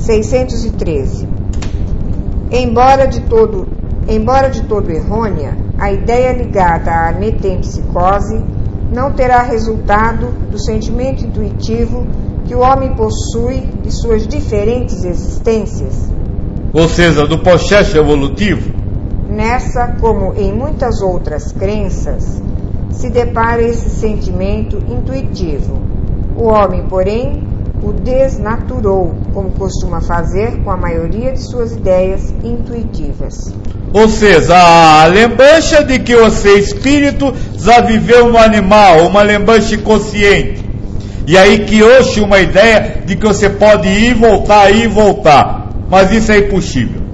613. Embora de todo errônea, a ideia ligada à metempsicose não terá resultado do sentimento intuitivo que o homem possui de suas diferentes existências. Ou seja, do processo evolutivo. Nessa, como em muitas outras crenças, se depara esse sentimento intuitivo. O homem, porém, o desnaturou, como costuma fazer com a maioria de suas ideias intuitivas. Ou seja, a lembrança de que você é espírito já viveu no animal, uma lembrança inconsciente. E aí criou-se uma ideia de que você pode ir e voltar, mas isso é impossível.